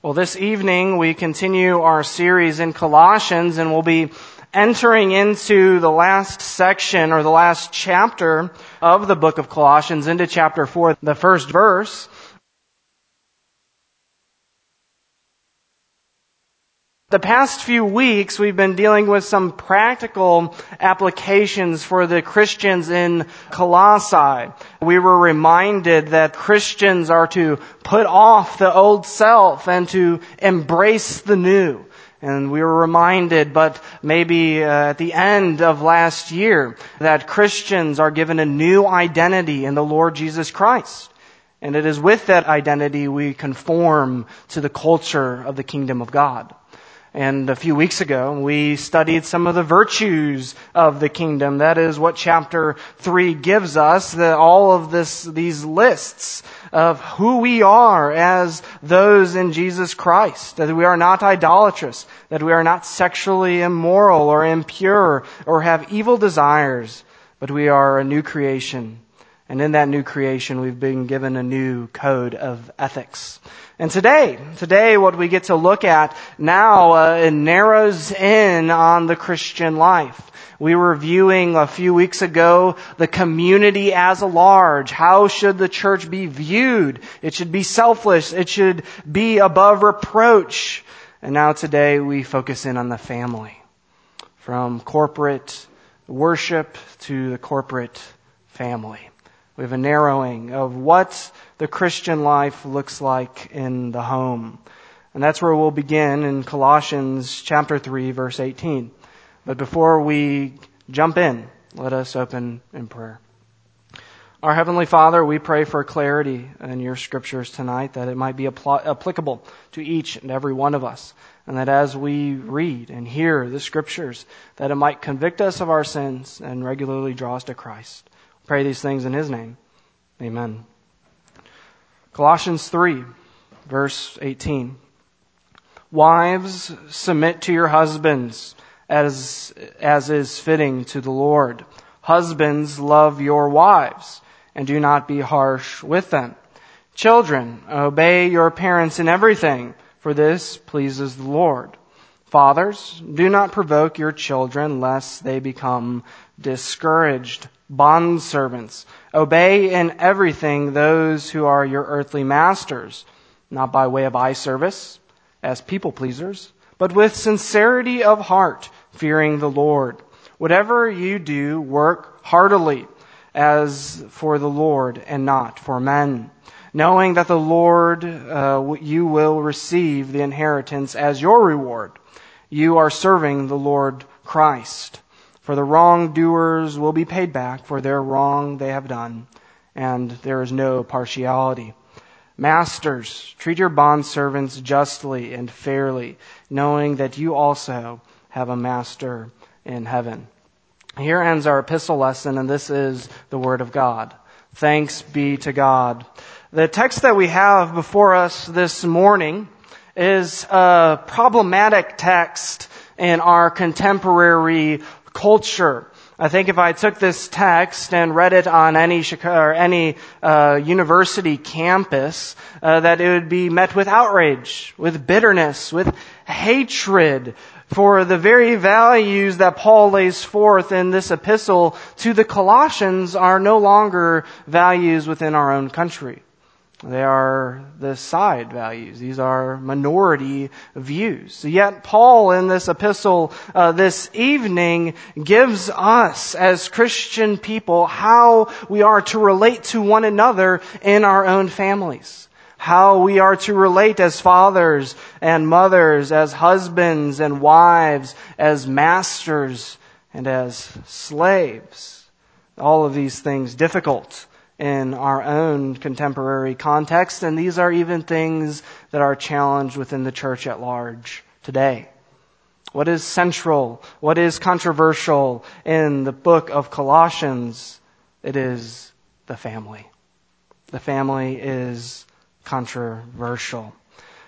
Well, this evening we continue our series in Colossians, and we'll be entering into the last section or the last chapter of the book of Colossians, into chapter 4, the first verse. The past few weeks, we've been dealing with some practical applications for the Christians in Colossae. We were reminded that Christians are to put off the old self and to embrace the new. And we were reminded, but maybe at the end of last year, that Christians are given a new identity in the Lord Jesus Christ. And it is with that identity we conform to the culture of the kingdom of God. And a few weeks ago, we studied some of the virtues of the kingdom. That is what chapter 3 gives us, all of these lists of who we are as those in Jesus Christ. That we are not idolatrous, that we are not sexually immoral or impure or have evil desires, but we are a new creation. And in that new creation, we've been given a new code of ethics. And today what we get to look at now, it narrows in on the Christian life. We were viewing a few weeks ago the community as a large. How should the church be viewed? It should be selfless. It should be above reproach. And now today we focus in on the family. From corporate worship to the corporate family. We have a narrowing of what the Christian life looks like in the home. And that's where we'll begin in Colossians chapter 3, verse 18. But before we jump in, let us open in prayer. Our Heavenly Father, we pray for clarity in your scriptures tonight, that it might be applicable to each and every one of us. And that as we read and hear the scriptures, that it might convict us of our sins and regularly draw us to Christ. Pray these things in His name. Amen. Colossians 3, verse 18. Wives, submit to your husbands as is fitting to the Lord. Husbands, love your wives and do not be harsh with them. Children, obey your parents in everything, for this pleases the Lord. Fathers, do not provoke your children lest they become discouraged. Bondservants, obey in everything those who are your earthly masters, not by way of eye service, as people pleasers, but with sincerity of heart, fearing the Lord. Whatever you do, work heartily, as for the Lord and not for men, knowing that the Lord you will receive the inheritance as your reward. You are serving the Lord Christ. For the wrongdoers will be paid back for their wrong they have done, and there is no partiality. Masters, treat your bondservants justly and fairly, knowing that you also have a master in heaven. Here ends our epistle lesson, and this is the Word of God. Thanks be to God. The text that we have before us this morning is a problematic text in our contemporary culture. I think if I took this text and read it on any university campus, that it would be met with outrage, with bitterness, with hatred for the very values that Paul lays forth in this epistle to the Colossians are no longer values within our own country. They are the side values. These are minority views. Yet Paul in this epistle this evening gives us as Christian people how we are to relate to one another in our own families. How we are to relate as fathers and mothers, as husbands and wives, as masters and as slaves. All of these things difficult in our own contemporary context, and these are even things that are challenged within the church at large today. What is central? What is controversial in the book of Colossians? It is the family. The family is controversial.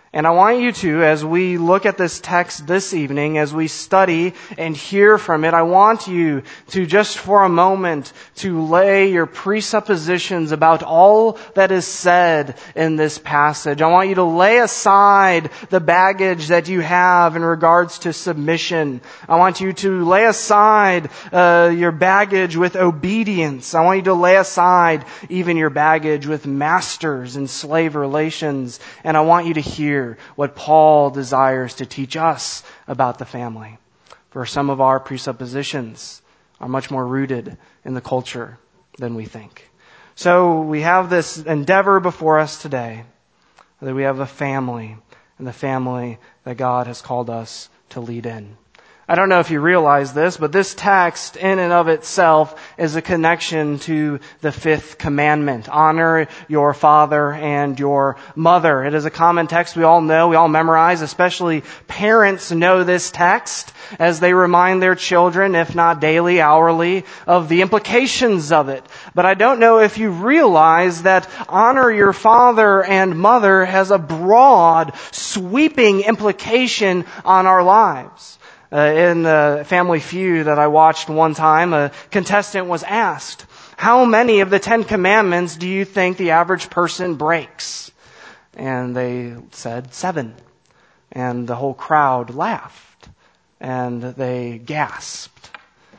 And I want you to, as we look at this text this evening, as we study and hear from it, I want you to just for a moment to lay your presuppositions about all that is said in this passage. I want you to lay aside the baggage that you have in regards to submission. I want you to lay aside your baggage with obedience. I want you to lay aside even your baggage with masters and slave relations. And I want you to hear what Paul desires to teach us about the family. For some of our presuppositions are much more rooted in the culture than we think. So we have this endeavor before us today, that we have a family, and the family that God has called us to lead in. I don't know if you realize this, but this text in and of itself is a connection to the fifth commandment. Honor your father and your mother. It is a common text we all know, we all memorize, especially parents know this text as they remind their children, if not daily, hourly, of the implications of it. But I don't know if you realize that honor your father and mother has a broad, sweeping implication on our lives. In Family Feud that I watched one time, a contestant was asked, how many of the 10 commandments do you think the average person breaks? And they said 7. And the whole crowd laughed. And they gasped.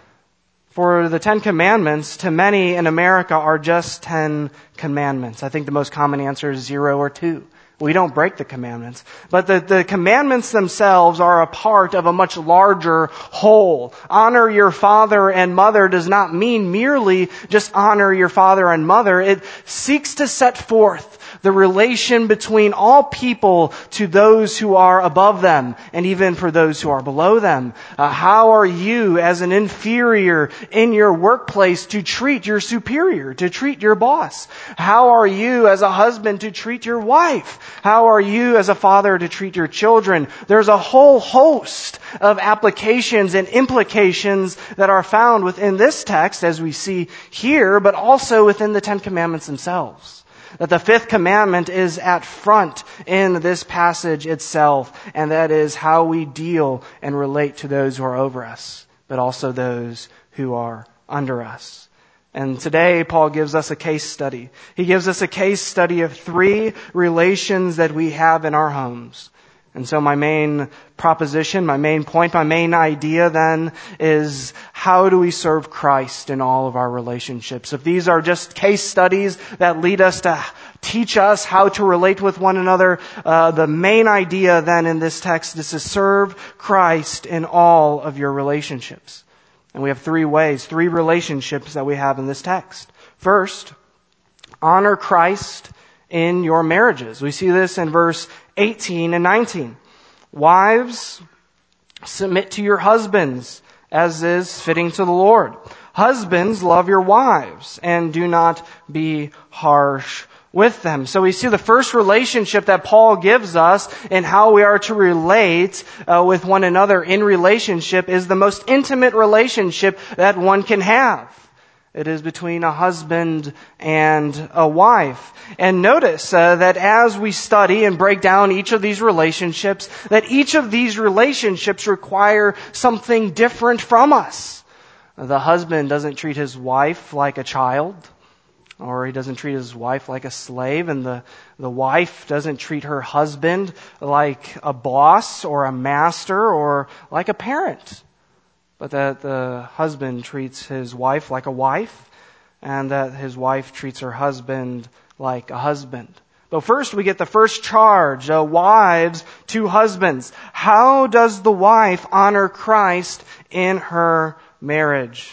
For the 10 commandments, to many in America, are just 10 commandments. I think the most common answer is 0 or 2. We don't break the commandments. But the commandments themselves are a part of a much larger whole. Honor your father and mother does not mean merely just honor your father and mother. It seeks to set forth the relation between all people to those who are above them and even for those who are below them. How are you as an inferior in your workplace to treat your superior, to treat your boss? How are you as a husband to treat your wife? How are you as a father to treat your children? There's a whole host of applications and implications that are found within this text as we see here, but also within the 10 commandments themselves. That the fifth commandment is at front in this passage itself, and that is how we deal and relate to those who are over us, but also those who are under us. And today, Paul gives us a case study. He gives us a case study of 3 relations that we have in our homes. And so my main proposition, my main point, my main idea then is how do we serve Christ in all of our relationships? If these are just case studies that lead us to teach us how to relate with one another, the main idea then in this text is to serve Christ in all of your relationships. And we have 3 ways, 3 relationships that we have in this text. First, honor Christ in your marriages. We see this in verse 18 and 19. Wives, submit to your husbands, as is fitting to the Lord. Husbands, love your wives, and do not be harsh with them. So we see the first relationship that Paul gives us in how we are to relate with one another in relationship is the most intimate relationship that one can have. It is between a husband and a wife. And notice that as we study and break down each of these relationships, that each of these relationships require something different from us. The husband doesn't treat his wife like a child, or he doesn't treat his wife like a slave, and the wife doesn't treat her husband like a boss or a master or like a parent. But that the husband treats his wife like a wife, and that his wife treats her husband like a husband. But first we get the first charge, wives to husbands. How does the wife honor Christ in her marriage?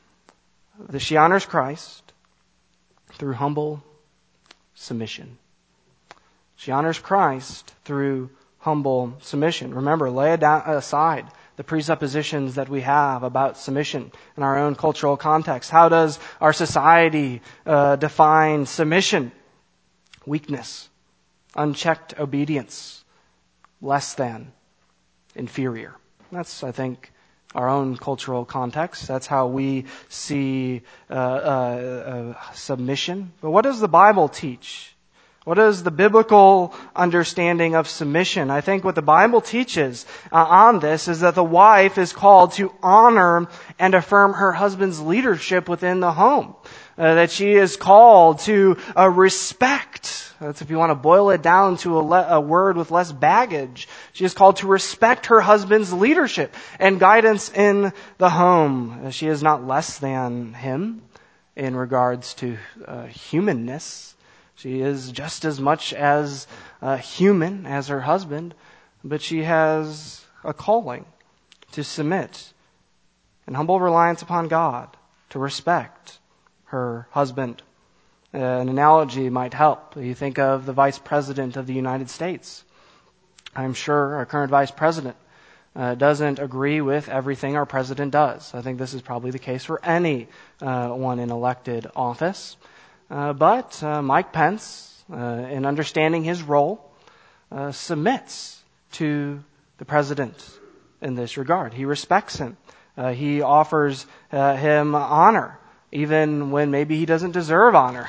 She honors Christ through humble submission. She honors Christ through humble submission. Remember, lay aside the presuppositions that we have about submission in our own cultural context. How does our society define submission? Weakness, unchecked obedience, less than, inferior. That's, I think, our own cultural context. That's how we see submission. But what does the Bible teach What is the biblical understanding of submission? I think what the Bible teaches on this is that the wife is called to honor and affirm her husband's leadership within the home. That she is called to respect. That's if you want to boil it down to a word with less baggage. She is called to respect her husband's leadership and guidance in the home. She is not less than him in regards to humanness. She is just as much as human as her husband, but she has a calling to submit in humble reliance upon God, to respect her husband. An analogy might help. You think of the Vice President of the United States. I'm sure our current Vice President doesn't agree with everything our President does. I think this is probably the case for any one in elected office. But Mike Pence, in understanding his role, submits to the President in this regard. He respects him. He offers him honor, even when maybe he doesn't deserve honor.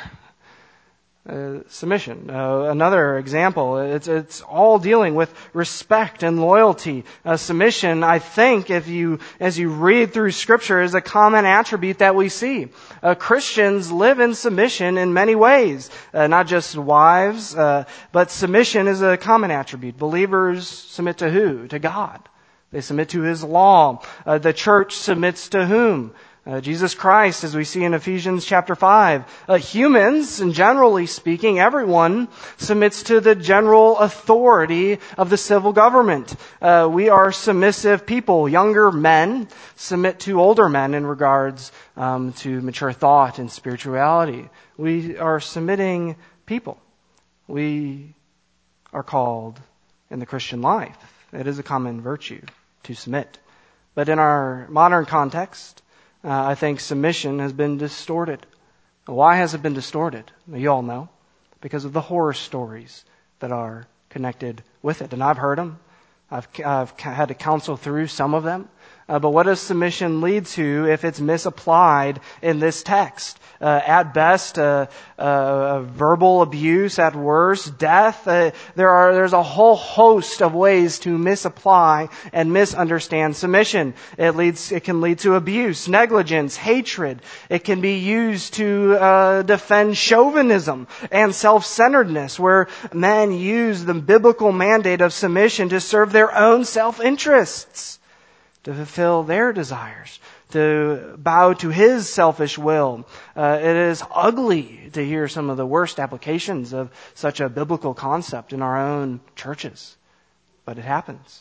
Submission. Another example, it's all dealing with respect and loyalty. Submission, I think, as you read through Scripture, is a common attribute that we see. Christians live in submission in many ways, not just wives, but submission is a common attribute. Believers submit to who? To God. They submit to His law. The church submits to whom? Jesus Christ, as we see in Ephesians chapter 5. Humans, and generally speaking, everyone submits to the general authority of the civil government. We are submissive people. Younger men submit to older men in regards to mature thought and spirituality. We are submitting people. We are called in the Christian life. It is a common virtue to submit. But in our modern context, I think submission has been distorted. Why has it been distorted? You all know. Because of the horror stories that are connected with it. And I've heard them. I've had to counsel through some of them. But what does submission lead to if it's misapplied in this text? At best, verbal abuse. At worst, death. There's a whole host of ways to misapply and misunderstand submission. It can lead to abuse, negligence, hatred. It can be used to defend chauvinism and self-centeredness, where men use the biblical mandate of submission to serve their own self-interests, to fulfill their desires, to bow to his selfish will. It is ugly to hear some of the worst applications of such a biblical concept in our own churches. But it happens.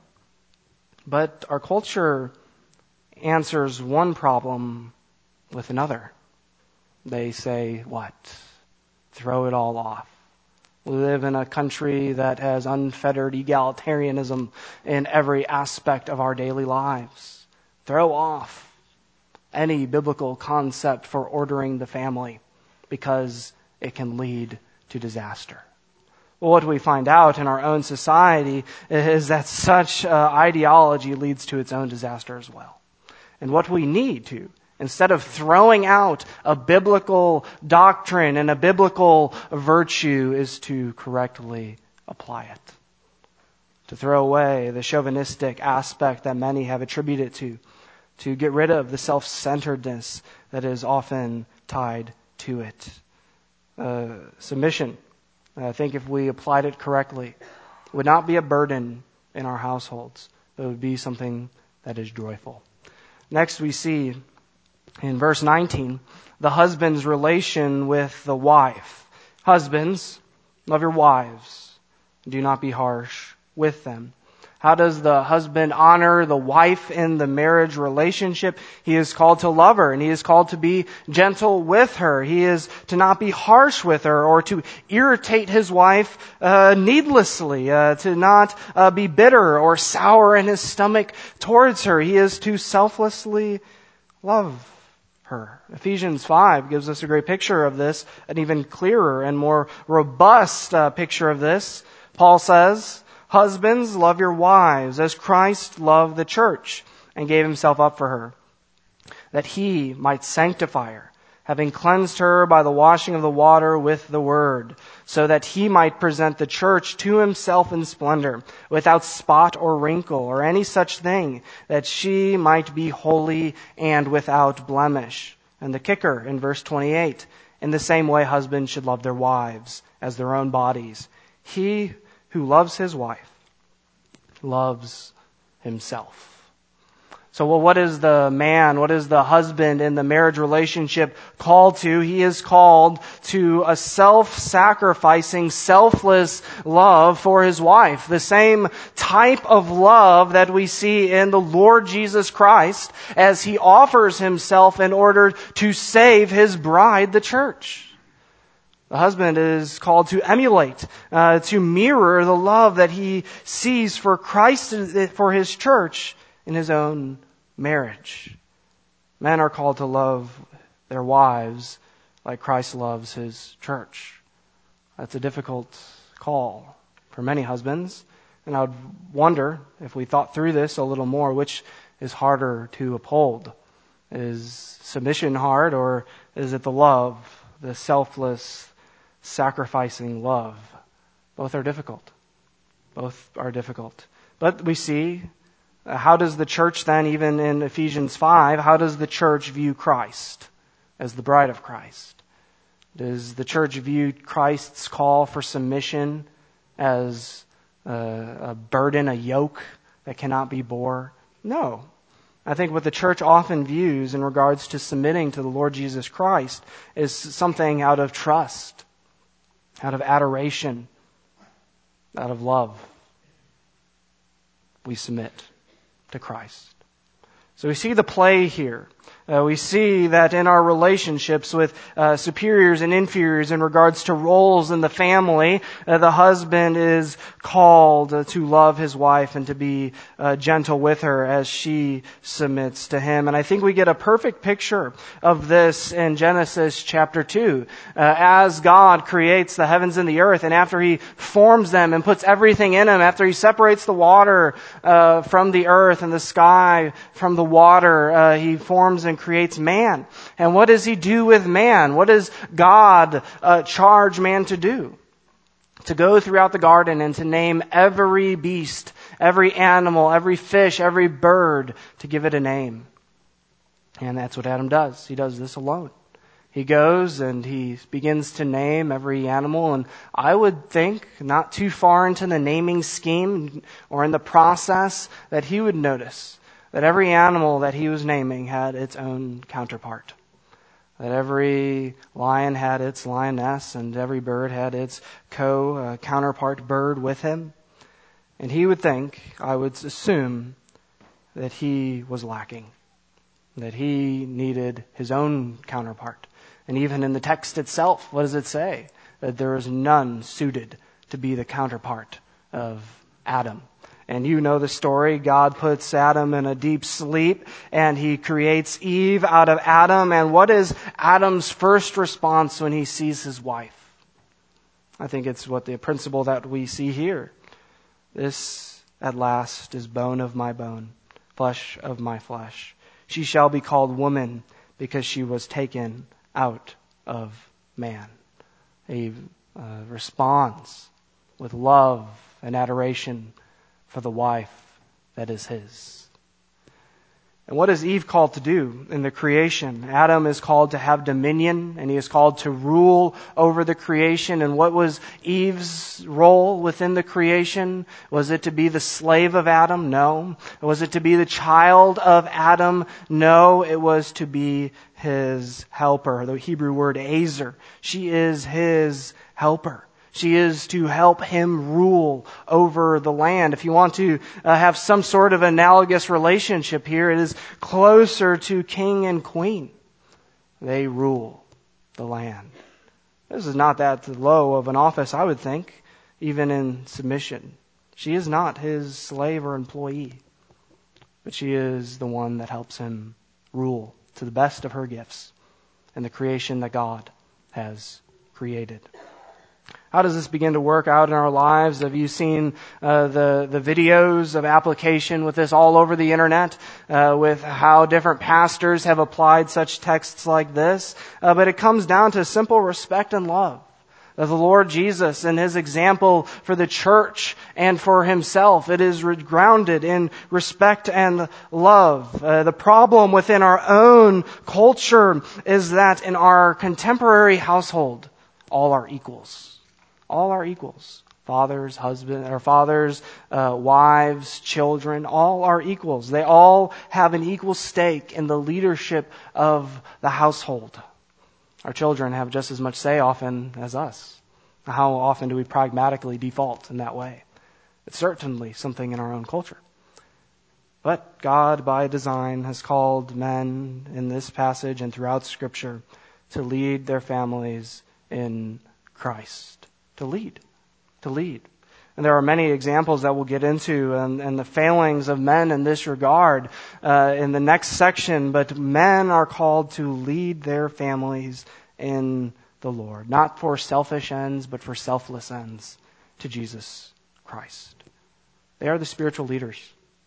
But our culture answers one problem with another. They say, what? Throw it all off. We live in a country that has unfettered egalitarianism in every aspect of our daily lives. Throw off any biblical concept for ordering the family because it can lead to disaster. Well, what we find out in our own society is that such ideology leads to its own disaster as well. And what we need to, instead of throwing out a biblical doctrine and a biblical virtue, is to correctly apply it. To throw away the chauvinistic aspect that many have attributed to get rid of the self-centeredness that is often tied to it. Submission, I think if we applied it correctly, would not be a burden in our households. It would be something that is joyful. Next we see in verse 19, the husband's relation with the wife. Husbands, love your wives. Do not be harsh with them. How does the husband honor the wife in the marriage relationship? He is called to love her, and he is called to be gentle with her. He is to not be harsh with her or to irritate his wife needlessly, to not be bitter or sour in his stomach towards her. He is to selflessly love her. Ephesians 5 gives us a great picture of this, an even clearer and more robust picture of this. Paul says, husbands, love your wives as Christ loved the church and gave himself up for her, that he might sanctify her, having cleansed her by the washing of the water with the word, so that he might present the church to himself in splendor, without spot or wrinkle or any such thing, that she might be holy and without blemish. And the kicker in verse 28, in the same way husbands should love their wives as their own bodies. He who loves his wife loves himself. So, what is the man, what is the husband in the marriage relationship called to? He is called to a self-sacrificing, selfless love for his wife. The same type of love that we see in the Lord Jesus Christ as he offers himself in order to save his bride, the church. The husband is called to emulate, to mirror the love that he sees for Christ, for his church, in his own marriage. Men are called to love their wives like Christ loves his church. That's a difficult call for many husbands. And I would wonder, if we thought through this a little more, which is harder to uphold? Is submission hard, or is it the love, the selfless, sacrificing love? Both are difficult. Both are difficult. But we see, how does the church then, even in Ephesians 5, how does the church view Christ as the bride of Christ? Does the church view Christ's call for submission as a burden, a yoke that cannot be bore? No. I think what the church often views in regards to submitting to the Lord Jesus Christ is something out of trust, out of adoration, out of love. We submit to Christ. So we see the play here. We see that in our relationships with superiors and inferiors in regards to roles in the family, the husband is called to love his wife and to be gentle with her as she submits to him. And I think we get a perfect picture of this in Genesis chapter 2. As God creates the heavens and the earth, and after he forms them and puts everything in them, after he separates the water from the earth and the sky from the water, he forms and creates man. And what does he do with man? What does God charge man to do? To go throughout the garden and to name every beast, every animal, every fish, every bird, to give it a name. And that's what Adam does. He does this alone. He goes and he begins to name every animal, and I would think not too far into the naming scheme or in the process that he would notice that every animal that he was naming had its own counterpart. That every lion had its lioness, and every bird had its counterpart bird with him. And he would think, I would assume, that he was lacking, that he needed his own counterpart. And even in the text itself, what does it say? That there is none suited to be the counterpart of Adam. And you know the story. God puts Adam in a deep sleep, and he creates Eve out of Adam. And what is Adam's first response when he sees his wife? I think it's what the principle that we see here. This, at last, is bone of my bone, flesh of my flesh. She shall be called woman, because she was taken out of man. He responds with love and adoration for the wife that is his. And what is Eve called to do in the creation? Adam is called to have dominion, and he is called to rule over the creation. And what was Eve's role within the creation? Was it to be the slave of Adam? No. Was it to be the child of Adam? No. It was to be his helper. The Hebrew word azer. She is his helper. She is to help him rule over the land. If you want to have some sort of analogous relationship here, it is closer to king and queen. They rule the land. This is not that low of an office, I would think, even in submission. She is not his slave or employee, but she is the one that helps him rule to the best of her gifts and the creation that God has created. How does this begin to work out in our lives? Have you seen the videos of application with this all over the internet, with how different pastors have applied such texts like this? But it comes down to simple respect and love of the Lord Jesus and His example for the church and for Himself. It is grounded in respect and love. The problem within our own culture is that in our contemporary household, all are equals. All are equals. Fathers, wives, children, all are equals. They all have an equal stake in the leadership of the household. Our children have just as much say often as us. How often do we pragmatically default in that way? It's certainly something in our own culture. But God, by design, has called men in this passage and throughout Scripture to lead their families in Christ. To lead. And there are many examples that we'll get into and the failings of men in this regard in the next section. But men are called to lead their families in the Lord. Not for selfish ends, but for selfless ends to Jesus Christ. They are the spiritual leaders,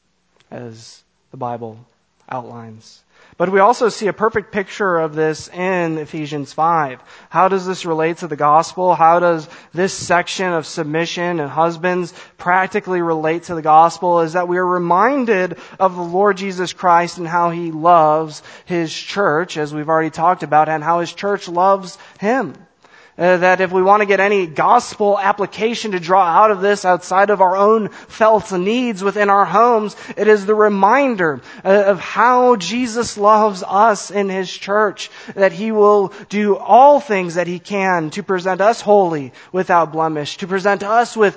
as the Bible outlines. But we also see a perfect picture of this in Ephesians 5. How does this relate to the gospel? How does this section of submission and husbands practically relate to the gospel? Is that we are reminded of the Lord Jesus Christ and how He loves His church, as we've already talked about, and how His church loves Him. That if we want to get any gospel application to draw out of this outside of our own felt needs within our homes, it is the reminder of how Jesus loves us in His church, that He will do all things that He can to present us holy without blemish, to present us with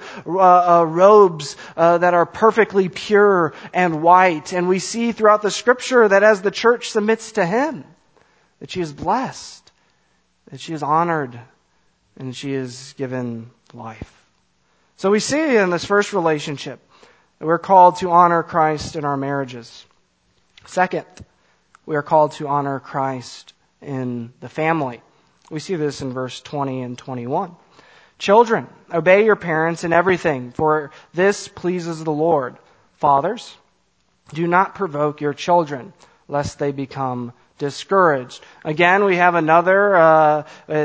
robes that are perfectly pure and white. And we see throughout the Scripture that as the church submits to Him, that she is blessed, that she is honored, and she is given life. So we see in this first relationship that we're called to honor Christ in our marriages. Second, we are called to honor Christ in the family. We see this in verse 20 and 21. Children, obey your parents in everything, for this pleases the Lord. Fathers, do not provoke your children, lest they become discouraged. Again, we have another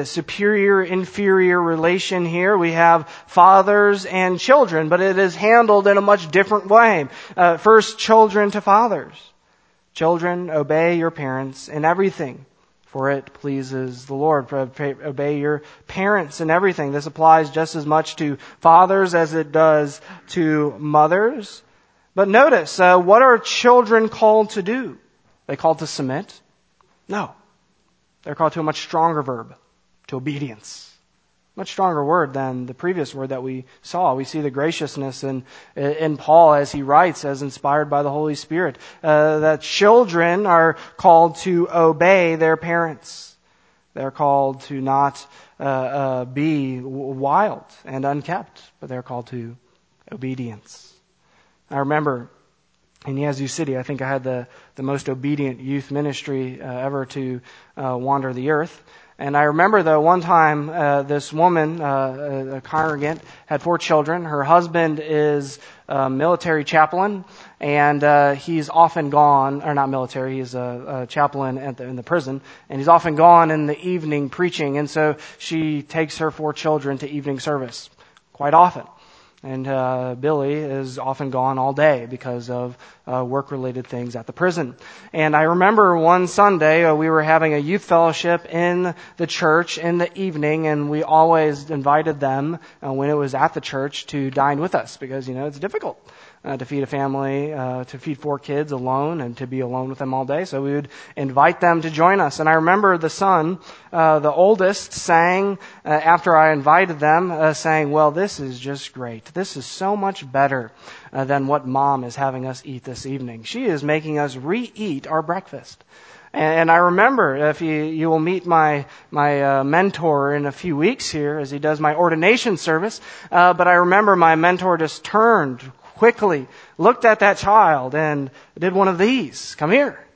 superior-inferior relation here. We have fathers and children, but it is handled in a much different way. First, children to fathers. Children, obey your parents in everything, for it pleases the Lord. Obey your parents in everything. This applies just as much to fathers as it does to mothers. But notice, what are children called to do? Are they called to submit? No. They're called to a much stronger verb, to obedience. Much stronger word than the previous word that we saw. We see the graciousness in Paul as he writes, as inspired by the Holy Spirit, that children are called to obey their parents. They're called to not be wild and unkept, but they're called to obedience. I remember in Yazoo City, I think I had the most obedient youth ministry ever to wander the earth. And I remember though one time this woman, a congregant, had 4 children. Her husband is a military chaplain, and he's often gone, or not military, he's a chaplain in the prison, and he's often gone in the evening preaching. And so she takes her 4 children to evening service quite often. And Billy is often gone all day because of work-related things at the prison. And I remember one Sunday we were having a youth fellowship in the church in the evening, and we always invited them when it was at the church to dine with us because, it's difficult to feed a family, to feed 4 kids alone and to be alone with them all day. So we would invite them to join us. And I remember the son, the oldest, sang, after I invited them, saying, well, this is just great. This is so much better than what Mom is having us eat this evening. She is making us re-eat our breakfast. And I remember, if you will meet my mentor in a few weeks here as he does my ordination service, but I remember my mentor just turned quickly, looked at that child and did one of these. Come here.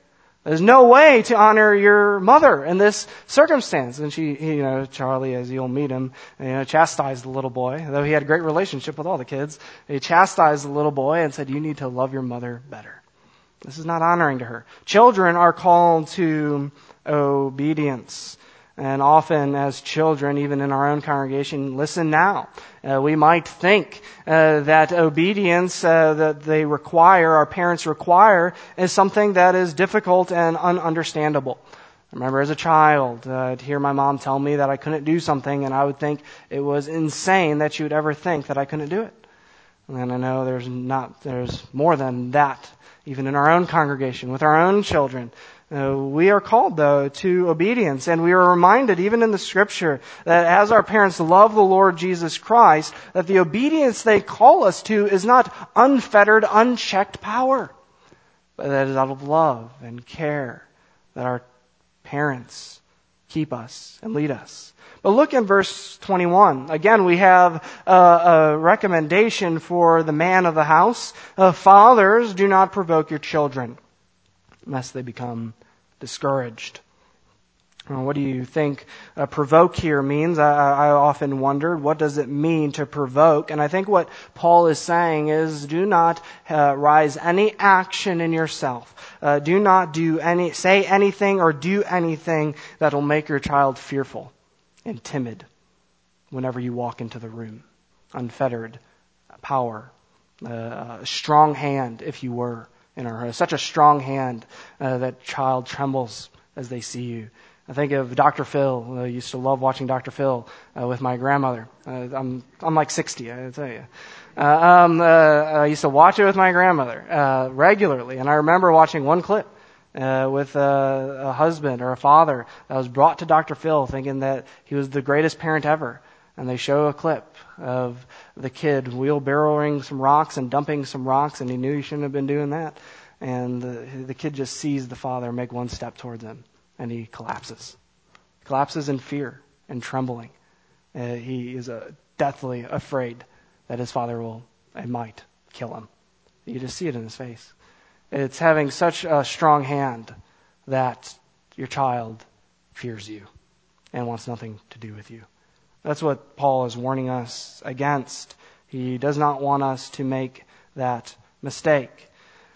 There's no way to honor your mother in this circumstance. And Charlie, as you'll meet him, chastised the little boy, though he had a great relationship with all the kids. He chastised the little boy and said, you need to love your mother better. This is not honoring to her. Children are called to obedience. And often as children, even in our own congregation, listen now. We might think that obedience that they require, our parents require, is something that is difficult and ununderstandable. I remember as a child, I'd hear my mom tell me that I couldn't do something, and I would think it was insane that she would ever think that I couldn't do it. And I know there's more than that, even in our own congregation, with our own children. We are called, though, to obedience, and we are reminded, even in the Scripture, that as our parents love the Lord Jesus Christ, that the obedience they call us to is not unfettered, unchecked power, but that is out of love and care that our parents keep us and lead us. But look in verse 21. Again, we have a recommendation for the man of the house. Fathers, do not provoke your children, lest they become discouraged. What do you think provoke here means? I often wondered, what does it mean to provoke? And I think what Paul is saying is, do not rise any action in yourself. Do not say anything or do anything that will make your child fearful and timid whenever you walk into the room. Unfettered power, a strong hand, if you were. In her, such a strong hand that child trembles as they see you. I think of Dr. Phil. I used to love watching Dr. Phil with my grandmother. I'm like 60, I tell you. I used to watch it with my grandmother regularly, and I remember watching one clip with a husband or a father that was brought to Dr. Phil thinking that he was the greatest parent ever. And they show a clip of the kid wheelbarrowing some rocks and dumping some rocks, and he knew he shouldn't have been doing that. And the kid just sees the father make one step towards him, and he collapses. Collapses in fear and trembling. He is deathly afraid that his father might kill him. You just see it in his face. It's having such a strong hand that your child fears you and wants nothing to do with you. That's what Paul is warning us against. He does not want us to make that mistake.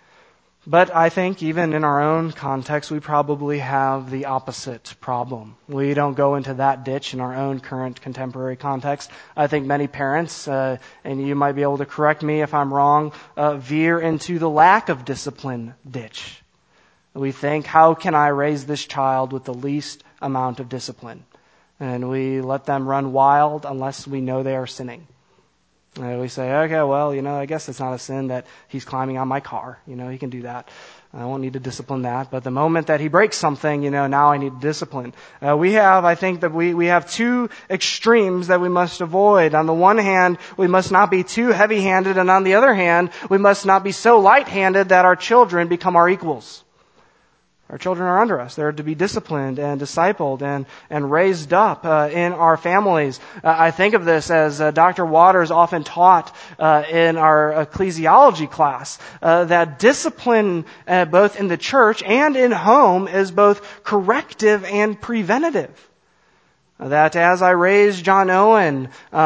But I think even in our own context, we probably have the opposite problem. We don't go into that ditch in our own current contemporary context. I think many parents, and you might be able to correct me if I'm wrong, veer into the lack of discipline ditch. We think, how can I raise this child with the least amount of discipline? And we let them run wild unless we know they are sinning. We say, okay, well, I guess it's not a sin that he's climbing on my car. He can do that. I won't need to discipline that. But the moment that he breaks something, now I need discipline. I think that we have two extremes that we must avoid. On the one hand, we must not be too heavy-handed, and on the other hand, we must not be so light-handed that our children become our equals. Our children are under us. They're to be disciplined and discipled and raised up in our families. I think of this as Dr. Waters often taught in our ecclesiology class, that discipline both in the church and in home is both corrective and preventative. That as I raise John Owen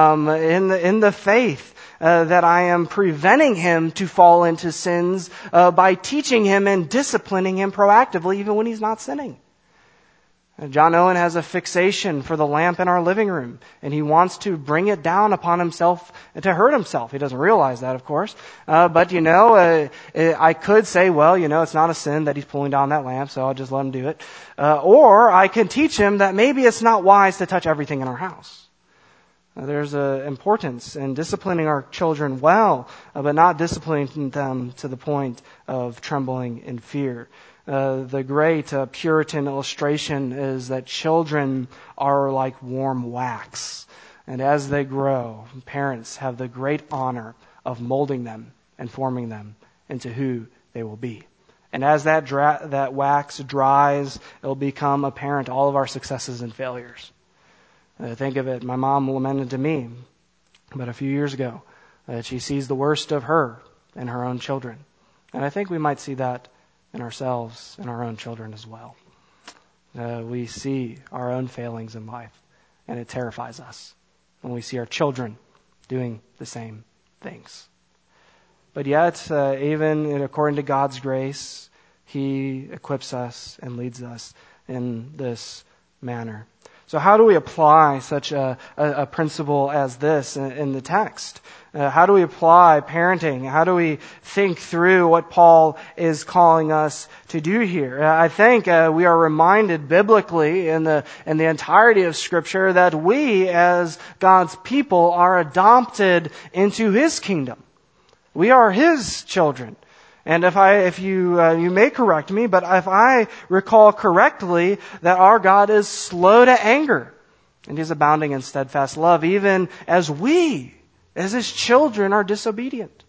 in the faith, that I am preventing him to fall into sins by teaching him and disciplining him proactively even when he's not sinning. John Owen has a fixation for the lamp in our living room, and he wants to bring it down upon himself to hurt himself. He doesn't realize that, of course. But I could say, well, it's not a sin that he's pulling down that lamp, so I'll just let him do it. Or I can teach him that maybe it's not wise to touch everything in our house. There's an importance in disciplining our children well, but not disciplining them to the point of trembling in fear. The great Puritan illustration is that children are like warm wax. And as they grow, parents have the great honor of molding them and forming them into who they will be. And as that wax dries, it will become apparent all of our successes and failures. Think of it, my mom lamented to me about a few years ago that she sees the worst of her in her own children. And I think we might see that in ourselves and our own children as well. We see our own failings in life, and it terrifies us when we see our children doing the same things. But yet, even according to God's grace, He equips us and leads us in this manner. So how do we apply such a principle as this in the text? How do we apply parenting? How do we think through what Paul is calling us to do here? I think we are reminded biblically in the entirety of Scripture that we as God's people are adopted into His kingdom. We are His children. And if you may correct me, but if I recall correctly, that our God is slow to anger, and He's abounding in steadfast love, even as we, as His children, are disobedient.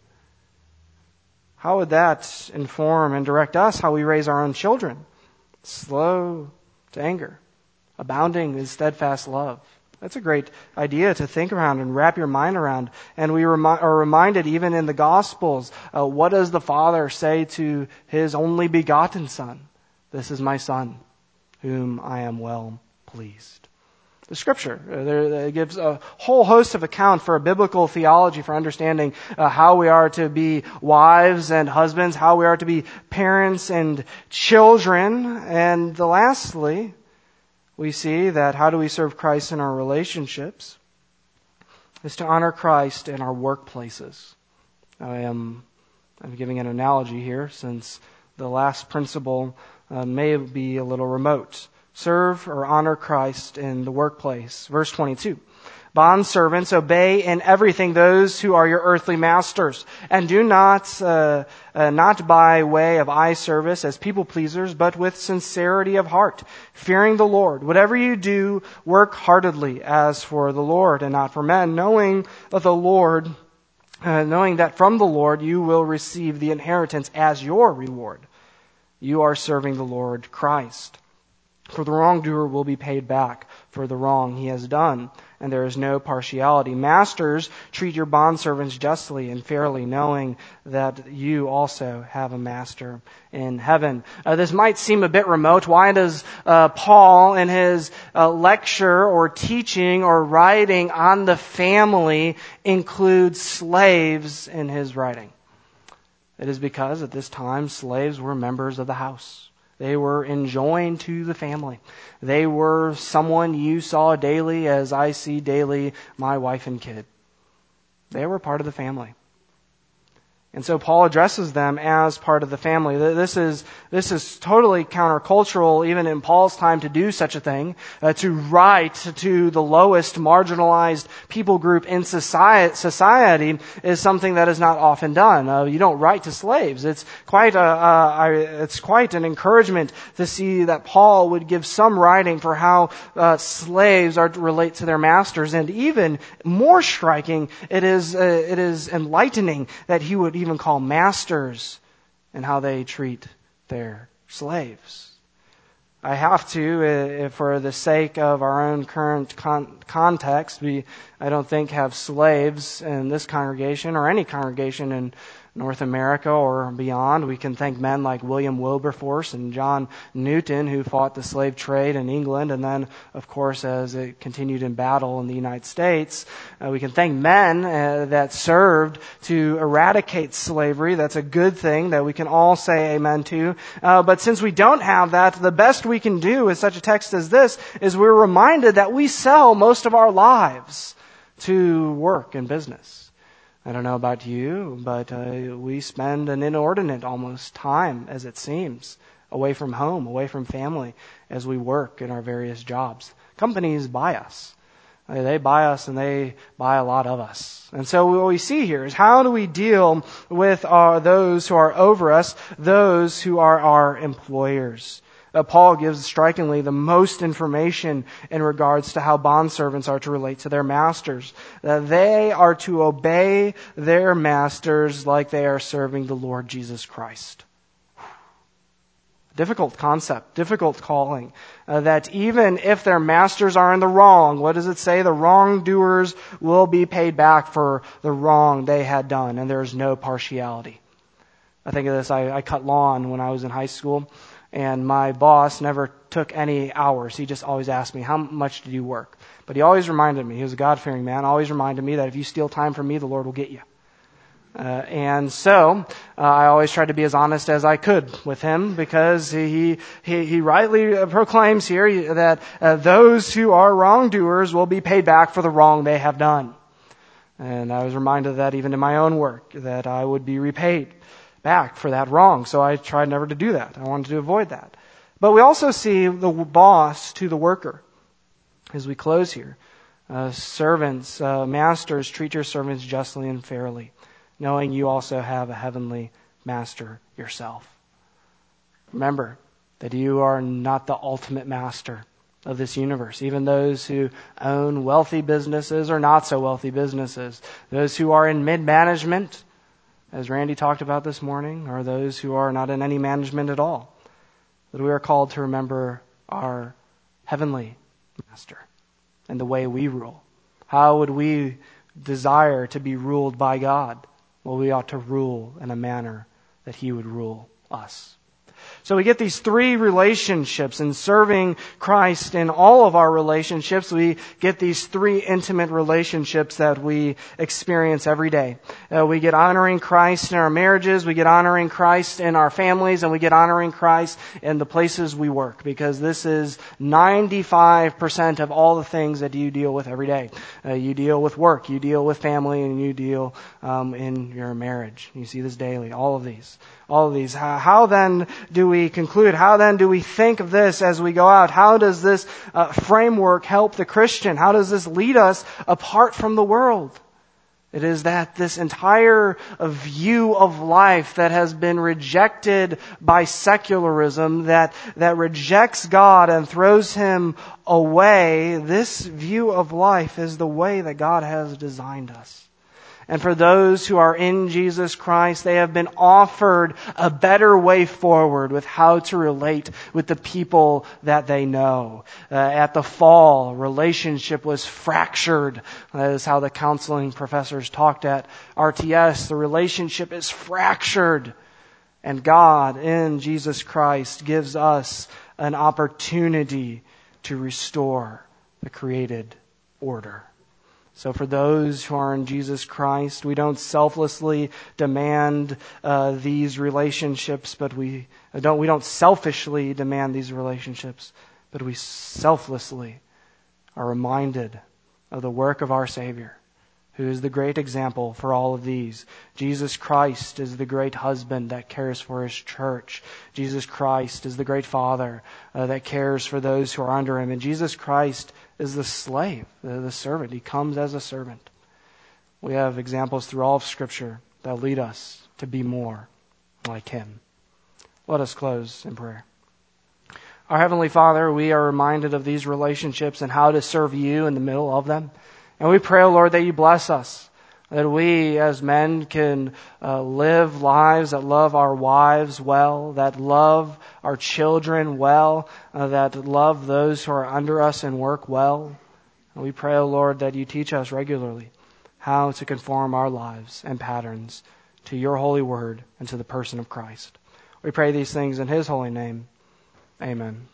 How would that inform and direct us, how we raise our own children? Slow to anger, abounding in steadfast love. That's a great idea to think around and wrap your mind around. And we are reminded even in the Gospels, what does the Father say to His only begotten Son? This is my Son, whom I am well pleased. The Scripture there gives a whole host of account for a biblical theology for understanding how we are to be wives and husbands, how we are to be parents and children. And lastly, we see that how do we serve Christ in our relationships is to honor Christ in our workplaces. I'm giving an analogy here since the last principle may be a little remote. Serve or honor Christ in the workplace. Verse 22. Bondservants, obey in everything those who are your earthly masters, and do not by way of eye service as people pleasers, but with sincerity of heart, fearing the Lord. Whatever you do, work heartedly as for the Lord and not for men, knowing that from the Lord you will receive the inheritance as your reward. You are serving the Lord Christ. For the wrongdoer will be paid back for the wrong he has done, and there is no partiality. Masters, treat your bondservants justly and fairly, knowing that you also have a master in heaven. This might seem a bit remote. Why does Paul in his lecture or teaching or writing on the family include slaves in his writing? It is because at this time slaves were members of the house. They were enjoined to the family. They were someone you saw daily as I see daily my wife and kid. They were part of the family. And so Paul addresses them as part of the family. This is totally countercultural, even in Paul's time, to do such a thing. To write to the lowest marginalized people group in society is something that is not often done. You don't write to slaves. It's quite an encouragement to see that Paul would give some writing for how slaves are to relate to their masters. And even more striking, it is enlightening that he would even call masters and how they treat their slaves. I have to, for the sake of our own current context, I don't think have slaves in this congregation or any congregation in North America or beyond. We can thank men like William Wilberforce and John Newton, who fought the slave trade in England, and then, of course, as it continued in battle in the United States. We can thank men that served to eradicate slavery. That's a good thing that we can all say amen to. But since we don't have that, the best we can do with such a text as this is we're reminded that we sell most of our lives to work and business. I don't know about you, but we spend an inordinate almost time, as it seems, away from home, away from family, as we work in our various jobs. Companies buy us. They buy us and they buy a lot of us. And so what we see here is how do we deal with those who are over us, those who are our employers? Paul gives strikingly the most information in regards to how bondservants are to relate to their masters. That they are to obey their masters like they are serving the Lord Jesus Christ. Difficult concept, difficult calling. That even if their masters are in the wrong, what does it say? The wrongdoers will be paid back for the wrong they had done, and there is no partiality. I think of this, I cut lawn when I was in high school, and my boss never took any hours. He just always asked me, how much did you work? But he always reminded me, he was a God-fearing man, always reminded me that if you steal time from me, the Lord will get you. And so I always tried to be as honest as I could with him, because he rightly proclaims here that those who are wrongdoers will be paid back for the wrong they have done. And I was reminded of that even in my own work, that I would be repaid back for that wrong. So I tried never to do that. I wanted to avoid that. But we also see the boss to the worker as we close here. Servants, masters, treat your servants justly and fairly, knowing you also have a heavenly master yourself. Remember that you are not the ultimate master of this universe. Even those who own wealthy businesses or not so wealthy businesses, those who are in mid-management, as Randy talked about this morning, or those who are not in any management at all, that we are called to remember our heavenly master and the way we rule. How would we desire to be ruled by God? Well, we ought to rule in a manner that He would rule us. So we get these three relationships, in serving Christ in all of our relationships. We get these three intimate relationships that we experience every day. We get honoring Christ in our marriages, we get honoring Christ in our families, and we get honoring Christ in the places we work, because this is 95% of all the things that you deal with every day. You deal with work, you deal with family, and you deal in your marriage. You see this daily, all of these. How then do we conclude? How then do we think of this as we go out? How does this framework help the Christian? How does this lead us apart from the world? It is that this entire view of life that has been rejected by secularism, that rejects God and throws Him away, this view of life is the way that God has designed us. And for those who are in Jesus Christ, they have been offered a better way forward with how to relate with the people that they know. At the fall, relationship was fractured. That is how the counseling professors talked at RTS. The relationship is fractured. And God, in Jesus Christ, gives us an opportunity to restore the created order. So for those who are in Jesus Christ, we don't selflessly demand these relationships, but we don't selfishly demand these relationships, but we selflessly are reminded of the work of our Savior, who is the great example for all of these. Jesus Christ is the great husband that cares for His church. Jesus Christ is the great Father that cares for those who are under Him. And Jesus Christ is the slave, the servant. He comes as a servant. We have examples through all of Scripture that lead us to be more like Him. Let us close in prayer. Our Heavenly Father, we are reminded of these relationships and how to serve You in the middle of them. And we pray, O Lord, that You bless us, that we as men can live lives that love our wives well, that love our children well, that love those who are under us and work well. And we pray, O Lord, that You teach us regularly how to conform our lives and patterns to Your holy word and to the person of Christ. We pray these things in His holy name. Amen.